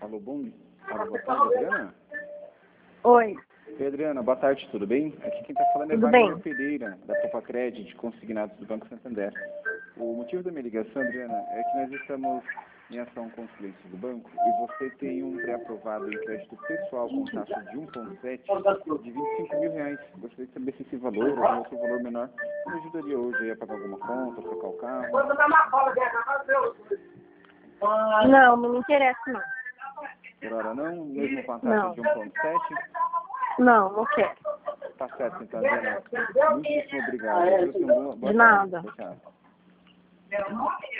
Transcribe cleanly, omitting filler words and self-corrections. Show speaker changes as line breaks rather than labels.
Alô, boa tarde, Adriana?
Oi.
Oi, Adriana, boa tarde, tudo bem? Aqui quem está falando é
Tudo
Wagner
bem?
Pereira, da Copa Credit, consignados do Banco Santander. O motivo da minha ligação, Adriana, é que nós estamos em ação com os clientes do banco e você tem um pré-aprovado em crédito pessoal com taxa de 1,7 de R$ 25.000. Gostaria de saber se esse valor ou outro valor menor me ajudaria hoje a pagar alguma conta, trocar o carro.
Não, não me interessa não.
Por hora não, mesmo com a taxa
Não.
de 1,7.
Não quero.
Tá certo, então, Adriana. Muitíssimo obrigado. Boa
De nada.
tarde. Tchau.